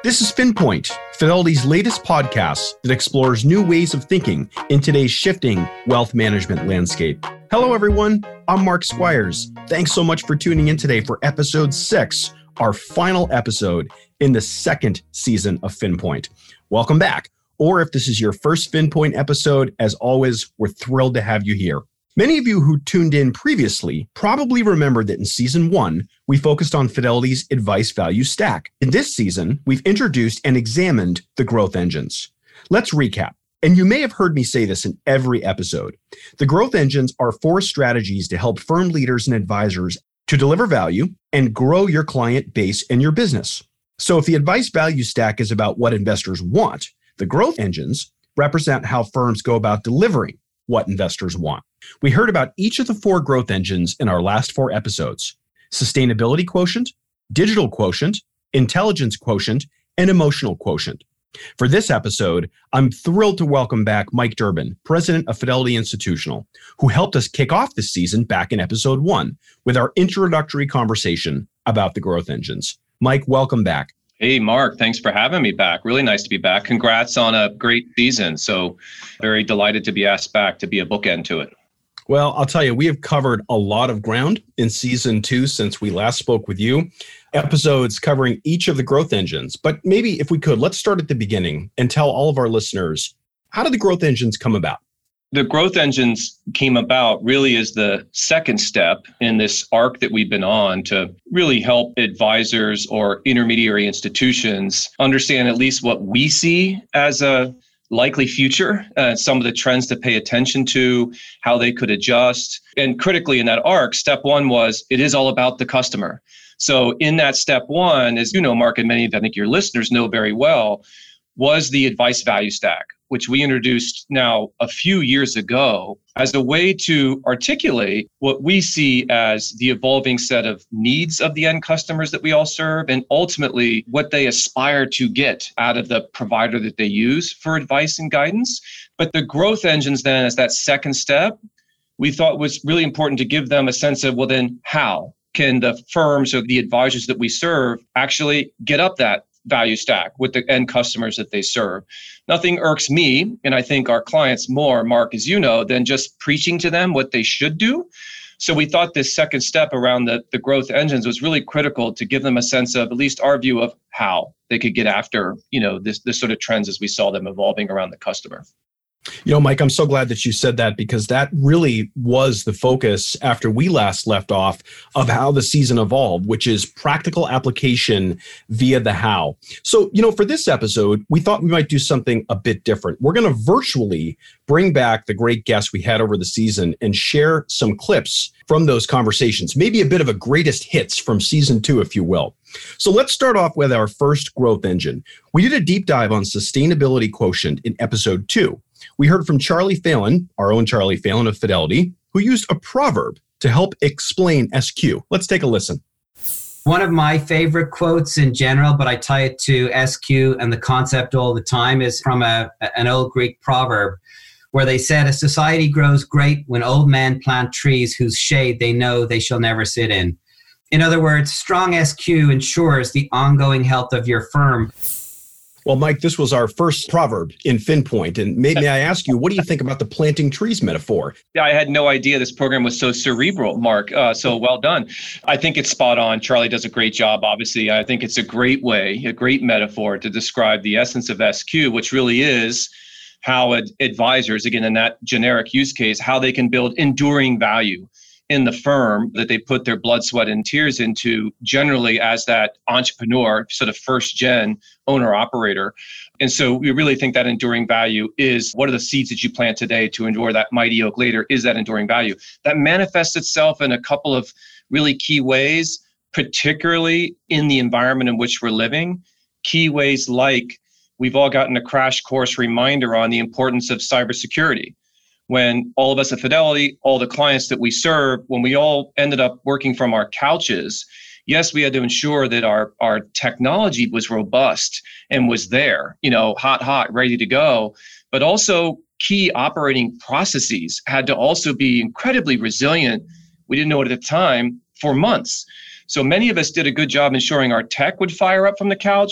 This is FinPoint, Fidelity's latest podcast that explores new ways of thinking in today's shifting wealth management landscape. Hello, everyone. I'm Mark Squires. Thanks so much for tuning in today for episode 6, our final episode in the second season of FinPoint. Welcome back. Or if this is your first FinPoint episode, as always, we're thrilled to have you here. Many of you who tuned in previously probably remember that in season 1, we focused on Fidelity's advice value stack. In this season, we've introduced and examined the growth engines. Let's recap. And you may have heard me say this in every episode. The growth engines are 4 strategies to help firm leaders and advisors to deliver value and grow your client base and your business. So if the advice value stack is about what investors want, the growth engines represent how firms go about delivering what investors want. We heard about each of the 4 growth engines in our last 4 episodes: sustainability quotient, digital quotient, intelligence quotient, and emotional quotient. For this episode, I'm thrilled to welcome back Mike Durbin, president of Fidelity Institutional, who helped us kick off this season back in episode 1 with our introductory conversation about the growth engines. Mike, welcome back. Hey, Mark, thanks for having me back. Really nice to be back. Congrats on a great season. So very delighted to be asked back to be a bookend to it. Well, I'll tell you, we have covered a lot of ground in season 2 since we last spoke with you. Episodes covering each of the growth engines. But maybe if we could, let's start at the beginning and tell all of our listeners, how did the growth engines come about? The growth engines came about really as the second step in this arc that we've been on to really help advisors or intermediary institutions understand at least what we see as a likely future, some of the trends to pay attention to, how they could adjust. And critically in that arc, step 1 was it is all about the customer. So in that step 1, as you know, Mark, and many of I think your listeners know very well, was the advice value stack, which we introduced now a few years ago as a way to articulate what we see as the evolving set of needs of the end customers that we all serve, and ultimately what they aspire to get out of the provider that they use for advice and guidance. But the growth engines then, as that second step, we thought was really important to give them a sense of, well, then how can the firms or the advisors that we serve actually get up that value stack with the end customers that they serve? Nothing irks me, and I think our clients more, Mark, as you know, than just preaching to them what they should do. So we thought this second step around the growth engines was really critical to give them a sense of at least our view of how they could get after, this sort of trends as we saw them evolving around the customer. Mike, I'm so glad that you said that, because that really was the focus after we last left off of how the season evolved, which is practical application via the how. So, for this episode, we thought we might do something a bit different. We're going to virtually bring back the great guests we had over the season and share some clips from those conversations, maybe a bit of a greatest hits from season 2, if you will. So let's start off with our first growth engine. We did a deep dive on sustainability quotient in episode 2. We heard from Charlie Phelan, our own Charlie Phelan of Fidelity, who used a proverb to help explain SQ. Let's take a listen. One of my favorite quotes in general, but I tie it to SQ and the concept all the time, is from an old Greek proverb where they said, "A society grows great when old men plant trees whose shade they know they shall never sit in." In other words, strong SQ ensures the ongoing health of your firm. Well, Mike, this was our first proverb in FinPoint. And may I ask you, what do you think about the planting trees metaphor? Yeah, I had no idea this program was so cerebral, Mark. So well done. I think it's spot on. Charlie does a great job, obviously. I think it's a great way, a great metaphor to describe the essence of SQ, which really is how advisors, again, in that generic use case, how they can build enduring value in the firm that they put their blood, sweat, and tears into, generally as that entrepreneur, sort of first gen owner operator. And so we really think that enduring value is what are the seeds that you plant today to endure that mighty oak later, is that enduring value. That manifests itself in a couple of really key ways, particularly in the environment in which we're living. Key ways like we've all gotten a crash course reminder on the importance of cybersecurity. When all of us at Fidelity, all the clients that we serve, when we all ended up working from our couches, yes, we had to ensure that our technology was robust and was there, hot, ready to go. But also key operating processes had to also be incredibly resilient. We didn't know it at the time for months. So many of us did a good job ensuring our tech would fire up from the couch,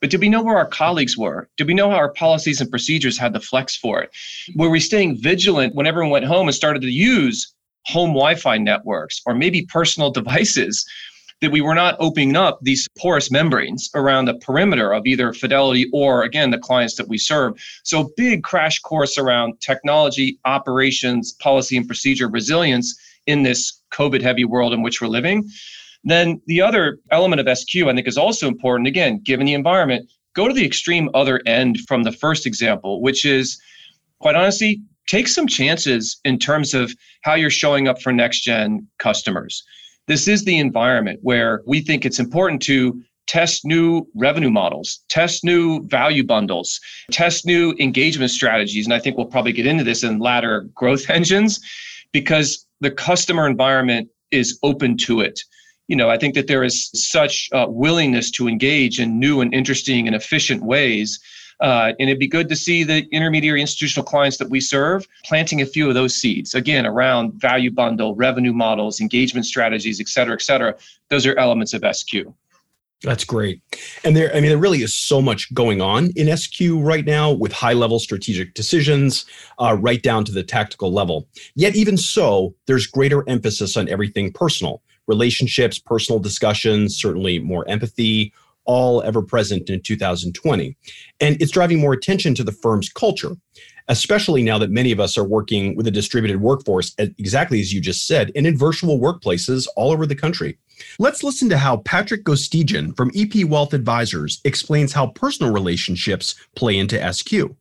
But did we know where our colleagues were? Did we know how our policies and procedures had the flex for it? Were we staying vigilant when everyone went home and started to use home Wi-Fi networks or maybe personal devices, that we were not opening up these porous membranes around the perimeter of either Fidelity or, again, the clients that we serve? So big crash course around technology, operations, policy and procedure resilience in this COVID-heavy world in which we're living. Then the other element of SQ, I think, is also important. Again, given the environment, go to the extreme other end from the first example, which is, quite honestly, take some chances in terms of how you're showing up for next-gen customers. This is the environment where we think it's important to test new revenue models, test new value bundles, test new engagement strategies. And I think we'll probably get into this in latter growth engines, because the customer environment is open to it. I think that there is such willingness to engage in new and interesting and efficient ways. And it'd be good to see the intermediary institutional clients that we serve planting a few of those seeds, again, around value bundle, revenue models, engagement strategies, et cetera, et cetera. Those are elements of SQ. That's great. And there really is so much going on in SQ right now, with high-level strategic decisions right down to the tactical level. Yet even so, there's greater emphasis on everything personal, relationships, personal discussions, certainly more empathy, all ever present in 2020. And it's driving more attention to the firm's culture, especially now that many of us are working with a distributed workforce, exactly as you just said, and in virtual workplaces all over the country. Let's listen to how Patrick Gostigian from EP Wealth Advisors explains how personal relationships play into SQ.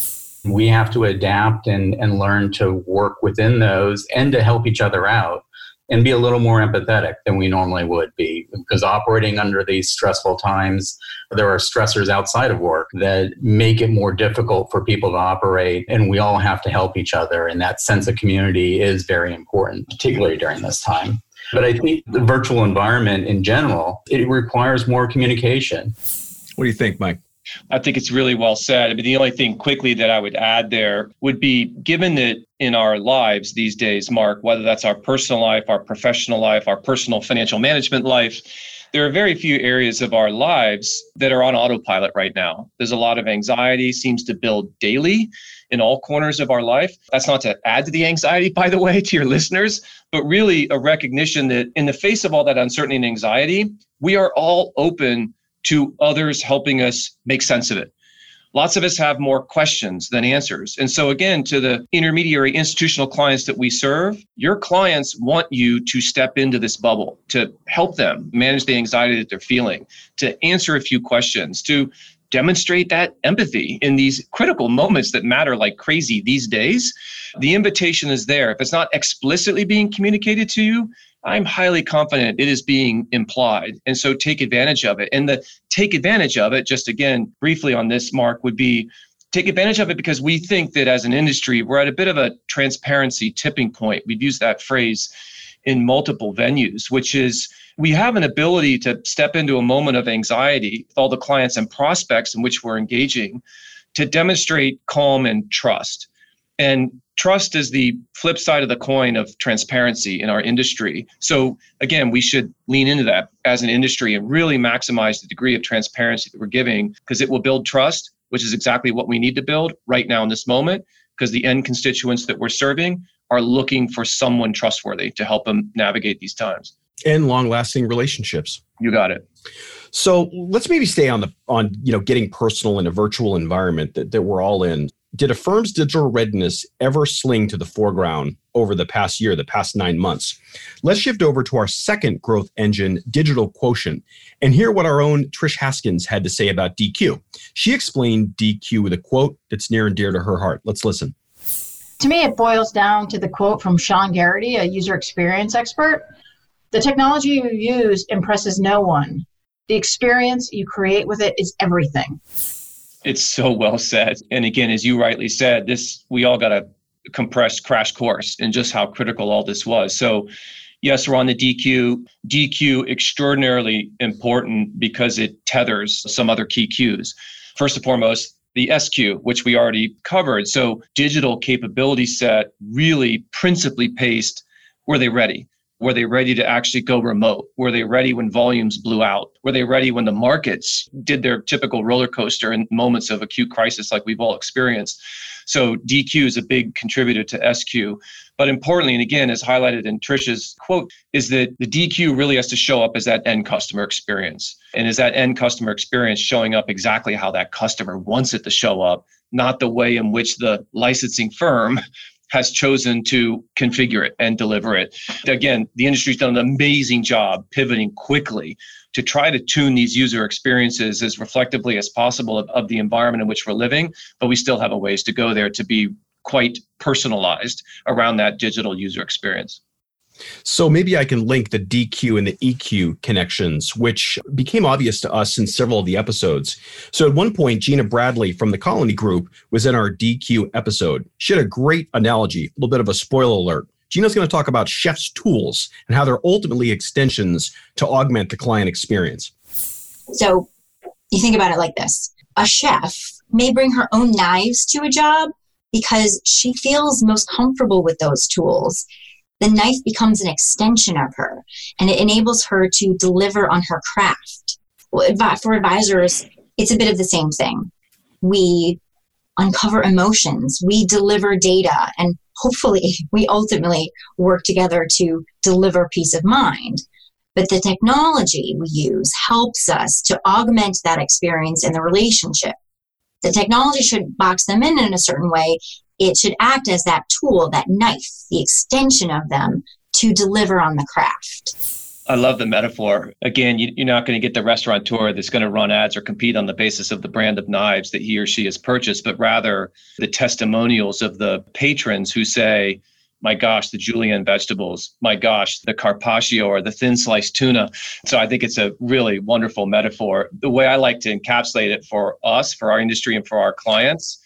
We have to adapt and learn to work within those and to help each other out and be a little more empathetic than we normally would be, because operating under these stressful times, there are stressors outside of work that make it more difficult for people to operate, and we all have to help each other, and that sense of community is very important, particularly during this time. But I think the virtual environment in general, it requires more communication. What do you think, Mike? I think it's really well said. I mean, the only thing quickly that I would add there would be, given that in our lives these days, Mark, whether that's our personal life, our professional life, our personal financial management life, there are very few areas of our lives that are on autopilot right now. There's a lot of anxiety, seems to build daily in all corners of our life. That's not to add to the anxiety, by the way, to your listeners, but really a recognition that in the face of all that uncertainty and anxiety, we are all open to others helping us make sense of it. Lots of us have more questions than answers. And so again, to the intermediary institutional clients that we serve, your clients want you to step into this bubble, to help them manage the anxiety that they're feeling, to answer a few questions, to demonstrate that empathy in these critical moments that matter like crazy these days. The invitation is there. If it's not explicitly being communicated to you, I'm highly confident it is being implied. And so take advantage of it. And the take advantage of it, just again, briefly on this, Mark, would be take advantage of it because we think that as an industry, we're at a bit of a transparency tipping point. We've used that phrase in multiple venues, which is we have an ability to step into a moment of anxiety with all the clients and prospects in which we're engaging to demonstrate calm and trust. And trust is the flip side of the coin of transparency in our industry. So again, we should lean into that as an industry and really maximize the degree of transparency that we're giving, because it will build trust, which is exactly what we need to build right now in this moment, because the end constituents that we're serving are looking for someone trustworthy to help them navigate these times. And long-lasting relationships. You got it. So let's maybe stay on getting personal in a virtual environment that we're all in. Did a firm's digital readiness ever sling to the foreground over the past year, the past 9 months? Let's shift over to our second growth engine, Digital Quotient, and hear what our own Trish Haskins had to say about DQ. She explained DQ with a quote that's near and dear to her heart. Let's listen. To me, it boils down to the quote from Sean Garrity, a user experience expert. The technology you use impresses no one. The experience you create with it is everything. It's so well said. And again, as you rightly said, we all got a compressed crash course in just how critical all this was. So yes, we're on the DQ. DQ extraordinarily important because it tethers some other key cues. First and foremost, the SQ, which we already covered. So digital capability set really principally paced, were they ready? Were they ready to actually go remote? Were they ready when volumes blew out? Were they ready when the markets did their typical roller coaster in moments of acute crisis like we've all experienced? So DQ is a big contributor to SQ. But importantly, and again, as highlighted in Tricia's quote, is that the DQ really has to show up as that end customer experience. And is that end customer experience showing up exactly how that customer wants it to show up, not the way in which the licensing firm has chosen to configure it and deliver it. Again, the industry's done an amazing job pivoting quickly to try to tune these user experiences as reflectively as possible of the environment in which we're living, but we still have a ways to go there to be quite personalized around that digital user experience. So maybe I can link the DQ and the EQ connections, which became obvious to us in several of the episodes. So at one point, Gina Bradley from the Colony Group was in our DQ episode. She had a great analogy, a little bit of a spoiler alert. Gina's going to talk about chef's tools and how they're ultimately extensions to augment the client experience. So you think about it like this. A chef may bring her own knives to a job because she feels most comfortable with those tools. The knife becomes an extension of her, and it enables her to deliver on her craft. For advisors, it's a bit of the same thing. We uncover emotions, we deliver data, and hopefully we ultimately work together to deliver peace of mind. But the technology we use helps us to augment that experience in the relationship. The technology should box them in a certain way. It should act as that tool, that knife, the extension of them to deliver on the craft. I love the metaphor. Again, you're not going to get the restaurateur that's going to run ads or compete on the basis of the brand of knives that he or she has purchased, but rather the testimonials of the patrons who say, my gosh, the julienne vegetables, my gosh, the carpaccio or the thin sliced tuna. So I think it's a really wonderful metaphor. The way I like to encapsulate it for us, for our industry and for our clients,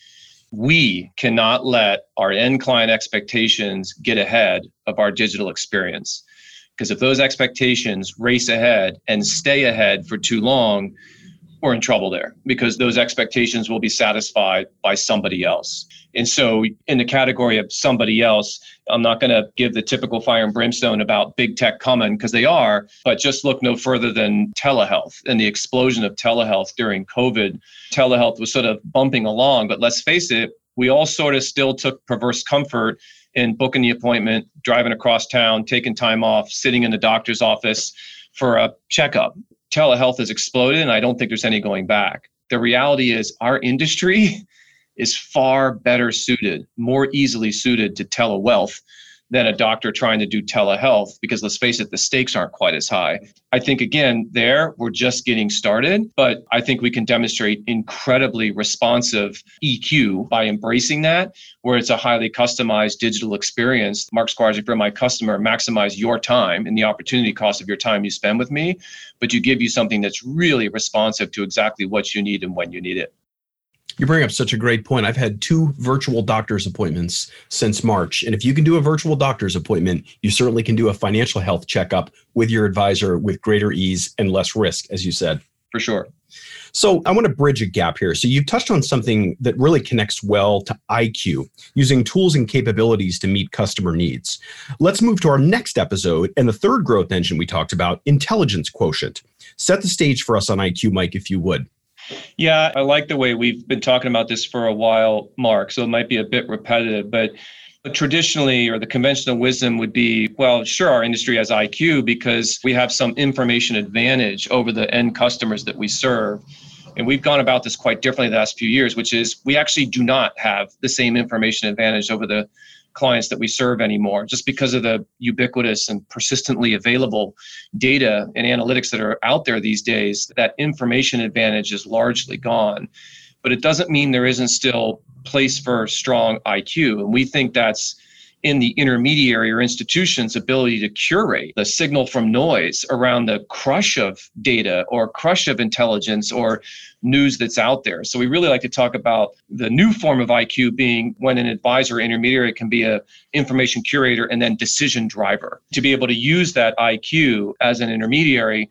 we cannot let our end client expectations get ahead of our digital experience. Because if those expectations race ahead and stay ahead for too long, we're in trouble there because those expectations will be satisfied by somebody else. And so in the category of somebody else, I'm not going to give the typical fire and brimstone about big tech coming because they are, but just look no further than telehealth and the explosion of telehealth during COVID. Telehealth was sort of bumping along, but let's face it, we all sort of still took perverse comfort in booking the appointment, driving across town, taking time off, sitting in the doctor's office for a checkup. Telehealth has exploded, and I don't think there's any going back. The reality is our industry is far better suited, more easily suited to telewealth than a doctor trying to do telehealth, because let's face it, the stakes aren't quite as high. I think, again, we're just getting started, but I think we can demonstrate incredibly responsive EQ by embracing that, where it's a highly customized digital experience. Mark Squires, if you're my customer, maximize your time and the opportunity cost of your time you spend with me, but give you something that's really responsive to exactly what you need and when you need it. You bring up such a great point. I've had 2 virtual doctor's appointments since March. And if you can do a virtual doctor's appointment, you certainly can do a financial health checkup with your advisor with greater ease and less risk, as you said. For sure. So I want to bridge a gap here. So you've touched on something that really connects well to IQ, using tools and capabilities to meet customer needs. Let's move to our next episode and the third growth engine we talked about, intelligence quotient. Set the stage for us on IQ, Mike, if you would. Yeah, I like the way we've been talking about this for a while, Mark, so it might be a bit repetitive, but traditionally, or the conventional wisdom would be, well, sure, our industry has IQ because we have some information advantage over the end customers that we serve. And we've gone about this quite differently the last few years, which is we actually do not have the same information advantage over the clients that we serve anymore, just because of the ubiquitous and persistently available data and analytics that are out there these days. That information advantage is largely gone, but it doesn't mean there isn't still place for strong IQ. And we think that's in the intermediary or institution's ability to curate the signal from noise around the crush of data or crush of intelligence or news that's out there. So we really like to talk about the new form of IQ being when an advisor or intermediary can be an information curator and then decision driver, to be able to use that IQ as an intermediary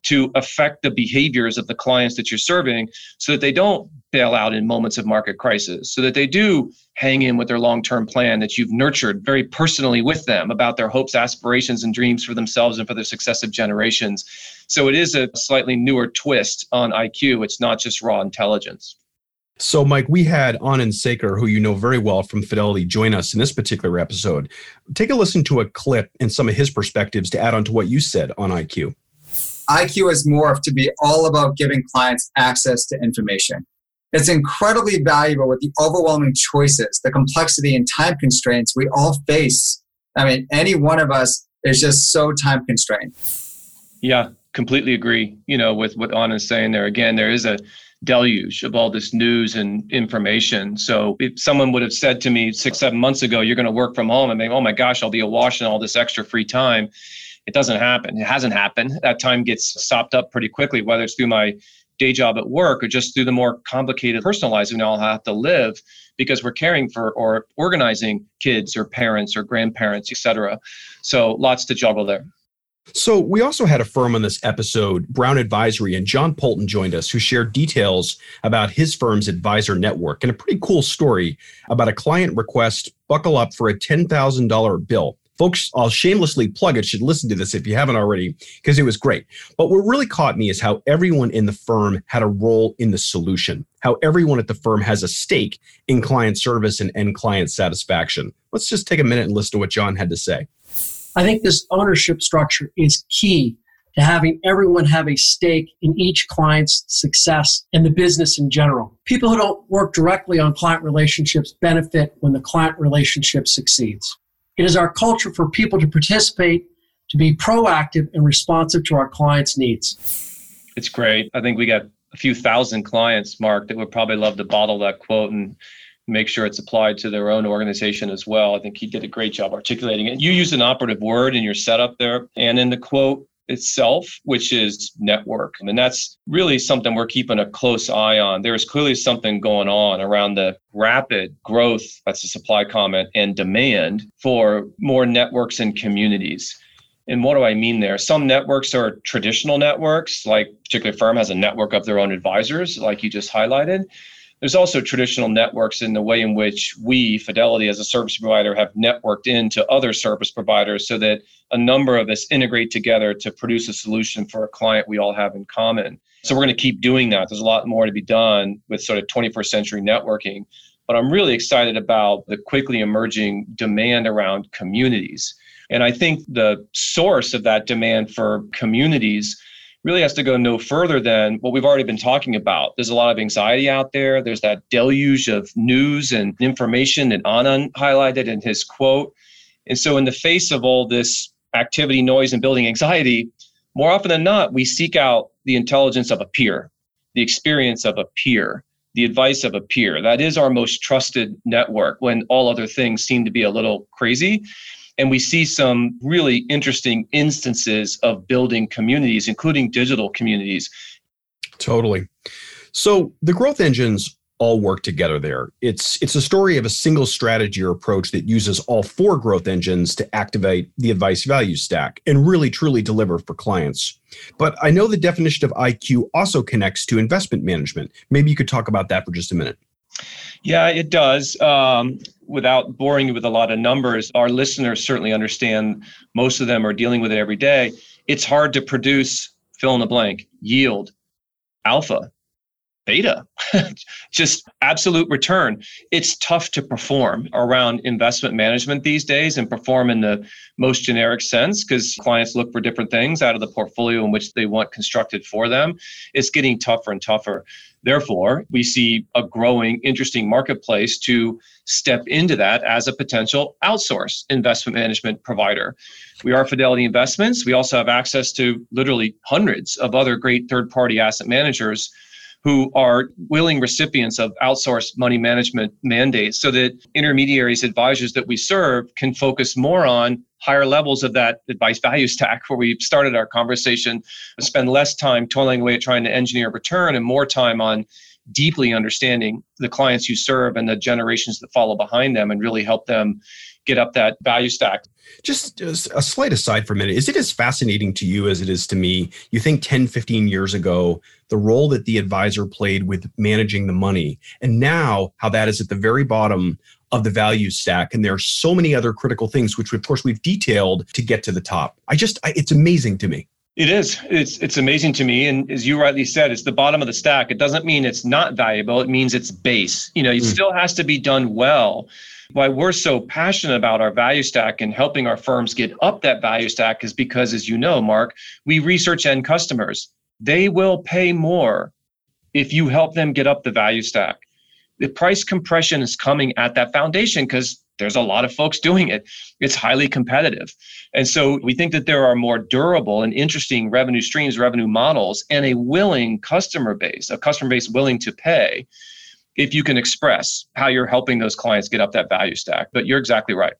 to affect the behaviors of the clients that you're serving so that they don't bail out in moments of market crisis, so that they do hang in with their long-term plan that you've nurtured very personally with them about their hopes, aspirations, and dreams for themselves and for their successive generations. So it is a slightly newer twist on IQ. It's not just raw intelligence. So, Mike, we had Anand Sekar, who you know very well from Fidelity, join us in this particular episode. Take a listen to a clip and some of his perspectives to add on to what you said on IQ. IQ has morphed to be all about giving clients access to information. It's incredibly valuable with the overwhelming choices, the complexity and time constraints we all face. I mean, any one of us is just so time constrained. Yeah, completely agree. With what Anand's saying there. Again, there is a deluge of all this news and information. So if someone would have said to me 6-7 months ago, you're going to work from home, and think, oh my gosh, I'll be awash in all this extra free time. It doesn't happen. It hasn't happened. That time gets sopped up pretty quickly, whether it's through my day job at work or just through the more complicated personal lives we all have to live because we're caring for or organizing kids or parents or grandparents, et cetera. So lots to juggle there. So we also had a firm on this episode, Brown Advisory, and John Polton joined us, who shared details about his firm's advisor network and a pretty cool story about a client request, buckle up for a $10,000 bill. Folks, I'll shamelessly plug it, should listen to this if you haven't already, because it was great. But what really caught me is how everyone in the firm had a role in the solution, how everyone at the firm has a stake in client service and end client satisfaction. Let's just take a minute and listen to what John had to say. I think this ownership structure is key to having everyone have a stake in each client's success and the business in general. People who don't work directly on client relationships benefit when the client relationship succeeds. It is our culture for people to participate, to be proactive and responsive to our clients' needs. It's great. I think we got a few thousand clients, Mark, that would probably love to bottle that quote and make sure it's applied to their own organization as well. I think he did a great job articulating it. You used an operative word in your setup there and in the quote itself, which is network. And that's really something we're keeping a close eye on. There's clearly something going on around the rapid growth, that's a supply comment, and demand for more networks and communities. And what do I mean there? Some networks are traditional networks, like a particular firm has a network of their own advisors, like you just highlighted. There's also traditional networks in the way in which we, Fidelity, as a service provider, have networked into other service providers so that a number of us integrate together to produce a solution for a client we all have in common. So we're going to keep doing that. There's a lot more to be done with sort of 21st century networking. But I'm really excited about the quickly emerging demand around communities. And I think the source of that demand for communities really has to go no further than what we've already been talking about. There's a lot of anxiety out there. There's that deluge of news and information that Anand highlighted in his quote. And so in the face of all this activity, noise, and building anxiety, more often than not, we seek out the intelligence of a peer, the experience of a peer, the advice of a peer. That is our most trusted network when all other things seem to be a little crazy. And we see some really interesting instances of building communities, including digital communities. Totally. So the growth engines all work together there. It's a story of a single strategy or approach that uses all four growth engines to activate the advice value stack and really truly deliver for clients. But I know the definition of IQ also connects to investment management. Maybe you could talk about that for just a minute. Yeah, it does. Without boring you with a lot of numbers, our listeners certainly understand, most of them are dealing with it every day. It's hard to produce fill in the blank, yield, alpha, beta, just absolute return. It's tough to perform around investment management these days and perform in the most generic sense because clients look for different things out of the portfolio in which they want constructed for them. It's getting tougher and tougher. Therefore, we see a growing, interesting marketplace to step into that as a potential outsource investment management provider. We are Fidelity Investments. We also have access to literally hundreds of other great third-party asset managers who are willing recipients of outsourced money management mandates so that intermediaries, advisors that we serve can focus more on higher levels of that advice value stack where we started our conversation, spend less time toiling away at trying to engineer return and more time on deeply understanding the clients you serve and the generations that follow behind them and really help them get up that value stack. Just a slight aside for a minute. Is it as fascinating to you as it is to me? You think 10, 15 years ago, the role that the advisor played with managing the money, and now how that is at the very bottom of the value stack. And there are so many other critical things, which of course we've detailed to get to the top. It's amazing to me. It is. It's amazing to me. And as you rightly said, it's the bottom of the stack. It doesn't mean it's not valuable. It means it's base. It still has to be done well. Why we're so passionate about our value stack and helping our firms get up that value stack is because, as you know, Mark, we research end customers. They will pay more if you help them get up the value stack. The price compression is coming at that foundation because there's a lot of folks doing it. It's highly competitive. And so we think that there are more durable and interesting revenue streams, revenue models, and a willing customer base, a customer base willing to pay if you can express how you're helping those clients get up that value stack. But you're exactly right.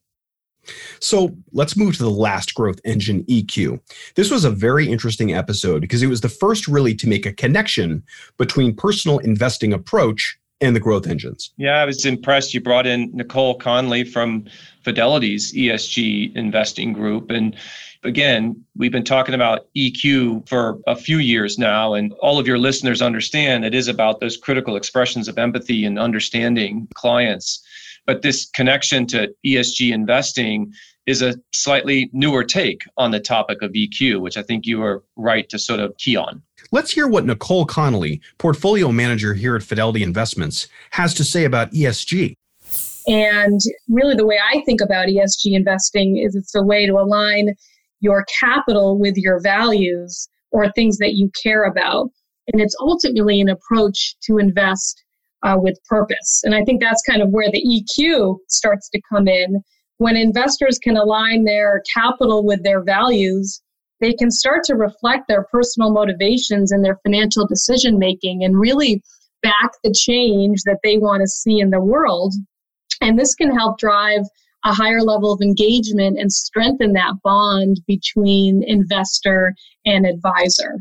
So let's move to the last growth engine, EQ. This was a very interesting episode because it was the first really to make a connection between personal investing approach and the growth engines. Yeah, I was impressed. You brought in Nicole Conley from Fidelity's ESG investing group. And again, we've been talking about EQ for a few years now, and all of your listeners understand it is about those critical expressions of empathy and understanding clients. But this connection to ESG investing is a slightly newer take on the topic of EQ, which I think you are right to sort of key on. Let's hear what Nicole Connolly, portfolio manager here at Fidelity Investments, has to say about ESG. And really the way I think about ESG investing is it's a way to align your capital with your values or things that you care about. And it's ultimately an approach to invest with purpose. And I think that's kind of where the EQ starts to come in. When investors can align their capital with their values, they can start to reflect their personal motivations and their financial decision making and really back the change that they want to see in the world. And this can help drive a higher level of engagement and strengthen that bond between investor and advisor.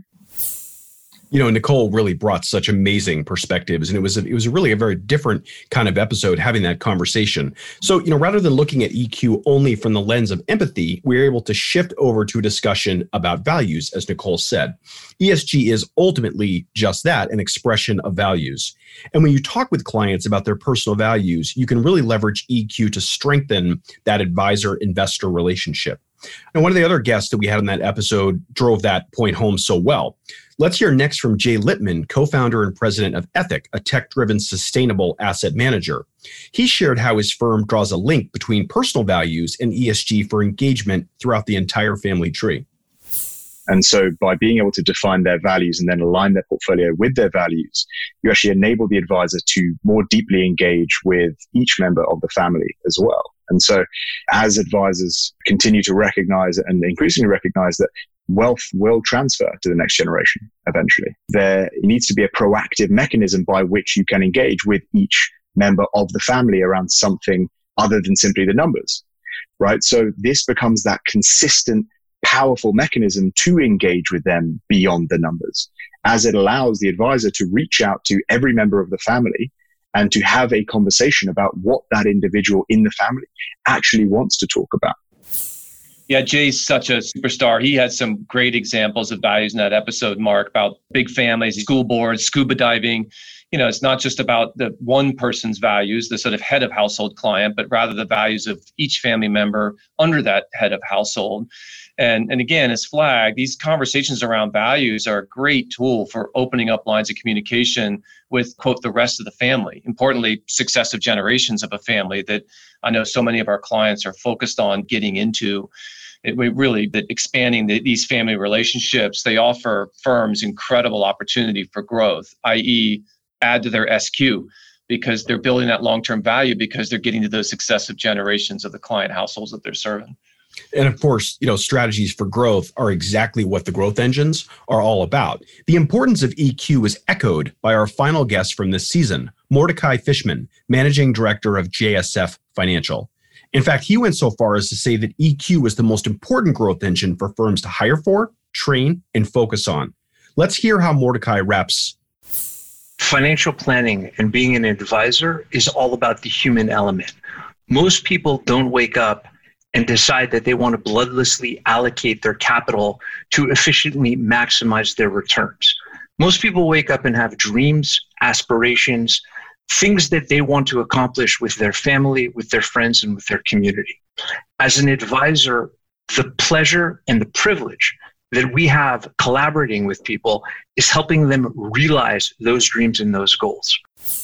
Nicole really brought such amazing perspectives, and it was really a very different kind of episode having that conversation. So, rather than looking at EQ only from the lens of empathy, we're able to shift over to a discussion about values, as Nicole said. ESG is ultimately just that, an expression of values. And when you talk with clients about their personal values, you can really leverage EQ to strengthen that advisor-investor relationship. And one of the other guests that we had in that episode drove that point home so well. Let's hear next from Jay Littman, co-founder and president of Ethic, a tech-driven sustainable asset manager. He shared how his firm draws a link between personal values and ESG for engagement throughout the entire family tree. And so by being able to define their values and then align their portfolio with their values, you actually enable the advisor to more deeply engage with each member of the family as well. And so as advisors continue to recognize and increasingly recognize that wealth will transfer to the next generation eventually, there needs to be a proactive mechanism by which you can engage with each member of the family around something other than simply the numbers, right? So this becomes that consistent, powerful mechanism to engage with them beyond the numbers, as it allows the advisor to reach out to every member of the family and to have a conversation about what that individual in the family actually wants to talk about. Yeah, Jay's such a superstar. He had some great examples of values in that episode, Mark, about big families, school boards, scuba diving. It's not just about the one person's values, the sort of head of household client, but rather the values of each family member under that head of household. And again, as flagged, these conversations around values are a great tool for opening up lines of communication with, quote, the rest of the family. Importantly, successive generations of a family that I know so many of our clients are focused on getting into. That expanding these family relationships, they offer firms incredible opportunity for growth, i.e., add to their SQ, because they're building that long-term value because they're getting to those successive generations of the client households that they're serving. And of course, strategies for growth are exactly what the growth engines are all about. The importance of EQ is echoed by our final guest from this season, Mordecai Fishman, Managing Director of JSF Financial. In fact, he went so far as to say that EQ is the most important growth engine for firms to hire for, train, and focus on. Let's hear how Mordecai wraps. Financial planning and being an advisor is all about the human element. Most people don't wake up and decide that they want to bloodlessly allocate their capital to efficiently maximize their returns. Most people wake up and have dreams, aspirations, things that they want to accomplish with their family, with their friends, and with their community. As an advisor, the pleasure and the privilege that we have collaborating with people is helping them realize those dreams and those goals.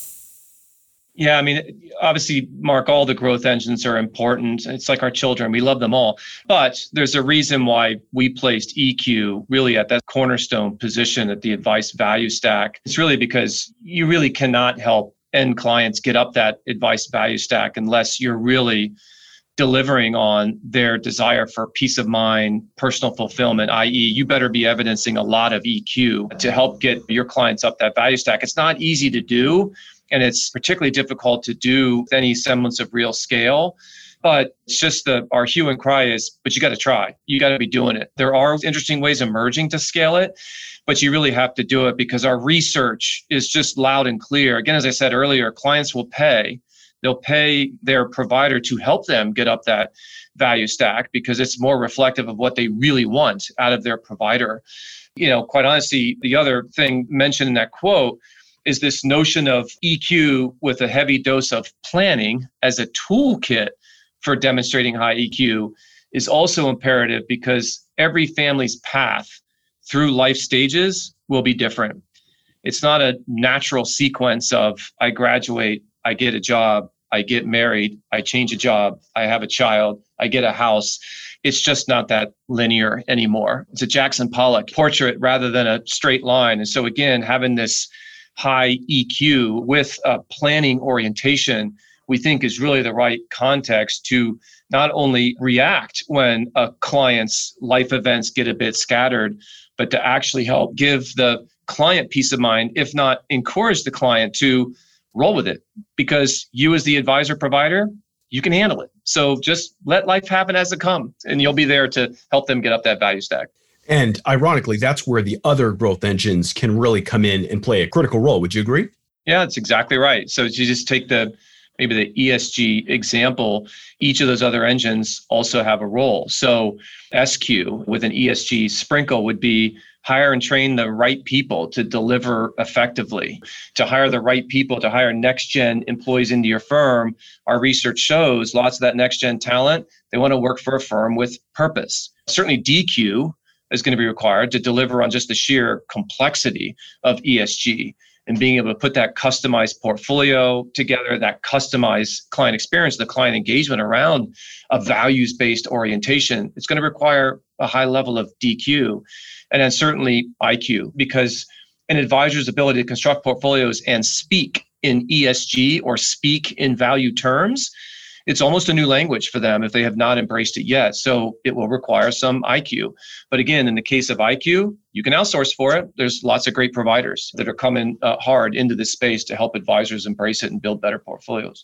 Yeah, I mean, obviously, Mark, all the growth engines are important. It's like our children. We love them all. But there's a reason why we placed EQ really at that cornerstone position at the advice value stack. It's really because you really cannot help end clients get up that advice value stack unless you're really delivering on their desire for peace of mind, personal fulfillment, i.e., you better be evidencing a lot of EQ to help get your clients up that value stack. It's not easy to do. And it's particularly difficult to do with any semblance of real scale. But it's just our hue and cry is, but you got to try. You got to be doing it. There are interesting ways emerging to scale it, but you really have to do it because our research is just loud and clear. Again, as I said earlier, clients will pay. They'll pay their provider to help them get up that value stack because it's more reflective of what they really want out of their provider. You know, quite honestly, the other thing mentioned in that quote is this notion of EQ with a heavy dose of planning as a toolkit for demonstrating high EQ is also imperative because every family's path through life stages will be different. It's not a natural sequence of I graduate, I get a job, I get married, I change a job, I have a child, I get a house. It's just not that linear anymore. It's a Jackson Pollock portrait rather than a straight line. And so again, having this high EQ with a planning orientation, we think is really the right context to not only react when a client's life events get a bit scattered, but to actually help give the client peace of mind, if not encourage the client to roll with it. Because you as the advisor provider, you can handle it. So just let life happen as it comes, and you'll be there to help them get up that value stack. And ironically, that's where the other growth engines can really come in and play a critical role. Would you agree? Yeah, that's exactly right. So you just take maybe the ESG example, each of those other engines also have a role. So SQ with an ESG sprinkle would be hire and train the right people to deliver effectively, to hire the right people, to hire next-gen employees into your firm. Our research shows lots of that next-gen talent, they want to work for a firm with purpose. Certainly DQ is going to be required to deliver on just the sheer complexity of ESG and being able to put that customized portfolio together, that customized client experience, the client engagement around a values-based orientation. It's going to require a high level of DQ and then certainly IQ, because an advisor's ability to construct portfolios and speak in ESG or speak in value terms, it's almost a new language for them if they have not embraced it yet. So it will require some IQ. But again, in the case of IQ, you can outsource for it. There's lots of great providers that are coming hard into this space to help advisors embrace it and build better portfolios.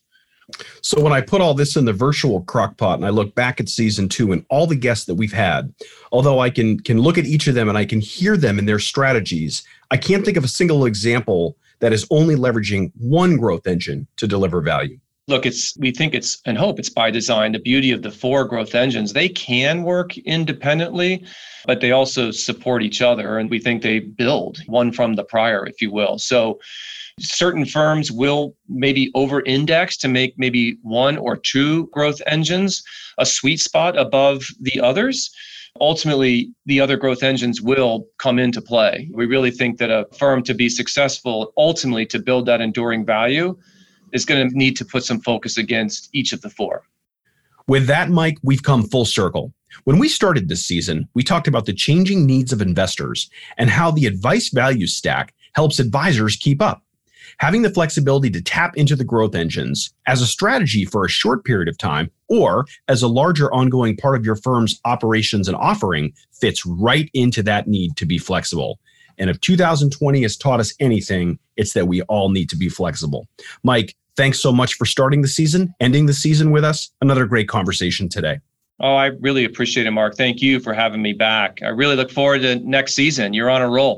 So when I put all this in the virtual crockpot and I look back at season 2 and all the guests that we've had, although I can look at each of them and I can hear them and their strategies, I can't think of a single example that is only leveraging one growth engine to deliver value. Look, we think it's, and hope it's by design, the beauty of the 4 growth engines. They can work independently, but they also support each other. And we think they build one from the prior, if you will. So certain firms will maybe over-index to make maybe 1 or 2 growth engines a sweet spot above the others. Ultimately, the other growth engines will come into play. We really think that a firm to be successful, ultimately to build that enduring value, is going to need to put some focus against each of the 4. With that, Mike, we've come full circle. When we started this season, we talked about the changing needs of investors and how the advice value stack helps advisors keep up. Having the flexibility to tap into the growth engines as a strategy for a short period of time or as a larger ongoing part of your firm's operations and offering fits right into that need to be flexible. And if 2020 has taught us anything, it's that we all need to be flexible. Mike, thanks so much for starting the season, ending the season with us. Another great conversation today. Oh, I really appreciate it, Mark. Thank you for having me back. I really look forward to next season. You're on a roll.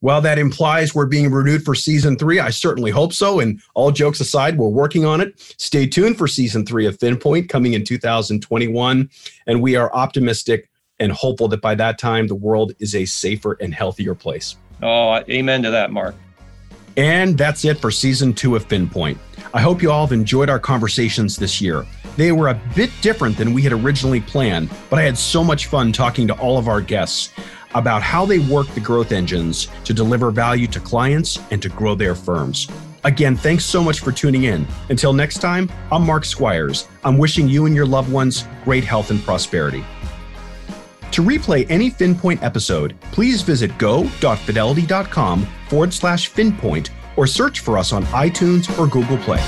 Well, that implies we're being renewed for season 3. I certainly hope so. And all jokes aside, we're working on it. Stay tuned for season 3 of FinPoint coming in 2021. And we are optimistic and hopeful that by that time, the world is a safer and healthier place. Oh, amen to that, Mark. And that's it for season 2 of FinPoint. I hope you all have enjoyed our conversations this year. They were a bit different than we had originally planned, but I had so much fun talking to all of our guests about how they work the growth engines to deliver value to clients and to grow their firms. Again, thanks so much for tuning in. Until next time, I'm Mark Squires. I'm wishing you and your loved ones great health and prosperity. To replay any FinPoint episode, please visit go.fidelity.com/FinPoint or search for us on iTunes or Google Play.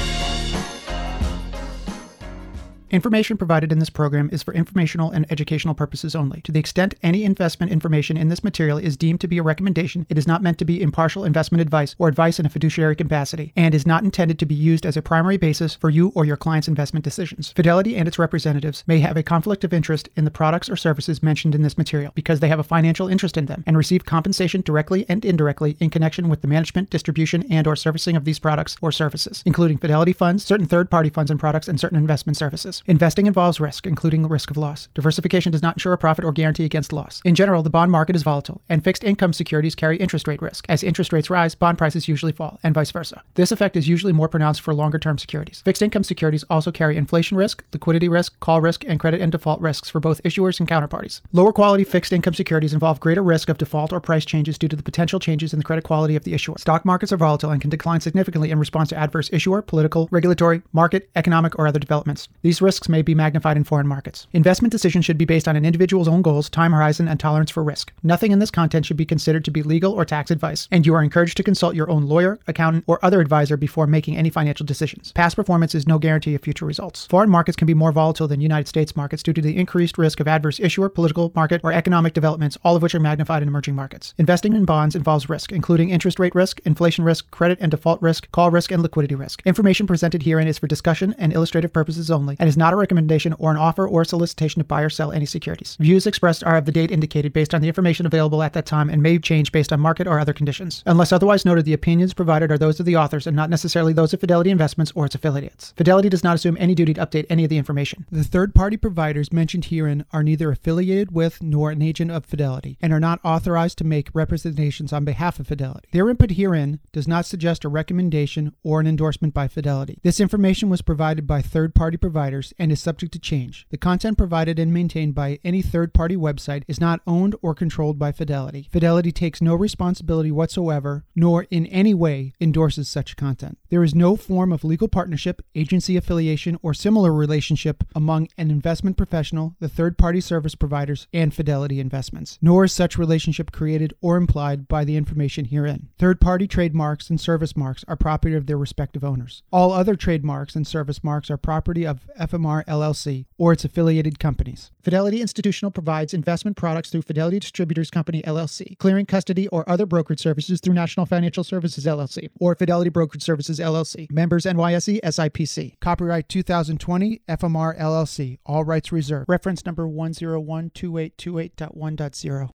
Information provided in this program is for informational and educational purposes only. To the extent any investment information in this material is deemed to be a recommendation, it is not meant to be impartial investment advice or advice in a fiduciary capacity, and is not intended to be used as a primary basis for you or your client's investment decisions. Fidelity and its representatives may have a conflict of interest in the products or services mentioned in this material because they have a financial interest in them and receive compensation directly and indirectly in connection with the management, distribution, and or servicing of these products or services, including Fidelity funds, certain third-party funds and products, and certain investment services. Investing involves risk, including the risk of loss. Diversification does not ensure a profit or guarantee against loss. In general, the bond market is volatile, and fixed income securities carry interest rate risk. As interest rates rise, bond prices usually fall, and vice versa. This effect is usually more pronounced for longer-term securities. Fixed income securities also carry inflation risk, liquidity risk, call risk, and credit and default risks for both issuers and counterparties. Lower quality fixed income securities involve greater risk of default or price changes due to the potential changes in the credit quality of the issuer. Stock markets are volatile and can decline significantly in response to adverse issuer, political, regulatory, market, economic, or other developments. These risks may be magnified in foreign markets. Investment decisions should be based on an individual's own goals, time horizon, and tolerance for risk. Nothing in this content should be considered to be legal or tax advice, and you are encouraged to consult your own lawyer, accountant, or other advisor before making any financial decisions. Past performance is no guarantee of future results. Foreign markets can be more volatile than United States markets due to the increased risk of adverse issuer, political, market, or economic developments, all of which are magnified in emerging markets. Investing in bonds involves risk, including interest rate risk, inflation risk, credit and default risk, call risk, and liquidity risk. Information presented herein is for discussion and illustrative purposes only, and is not a recommendation or an offer or solicitation to buy or sell any securities. Views expressed are of the date indicated based on the information available at that time and may change based on market or other conditions. Unless otherwise noted, the opinions provided are those of the authors and not necessarily those of Fidelity Investments or its affiliates. Fidelity does not assume any duty to update any of the information. The third-party providers mentioned herein are neither affiliated with nor an agent of Fidelity and are not authorized to make representations on behalf of Fidelity. Their input herein does not suggest a recommendation or an endorsement by Fidelity. This information was provided by third-party providers and is subject to change. The content provided and maintained by any third-party website is not owned or controlled by Fidelity. Fidelity takes no responsibility whatsoever, nor in any way endorses such content. There is no form of legal partnership, agency affiliation, or similar relationship among an investment professional, the third-party service providers, and Fidelity Investments, nor is such relationship created or implied by the information herein. Third-party trademarks and service marks are property of their respective owners. All other trademarks and service marks are property of FMR LLC or its affiliated companies. Fidelity Institutional provides investment products through Fidelity Distributors Company, LLC, clearing, custody, or other brokerage services through National Financial Services, LLC, or Fidelity Brokerage Services, LLC. Members NYSE, SIPC. Copyright 2020, FMR, LLC. All rights reserved. Reference number 1012828.1.0.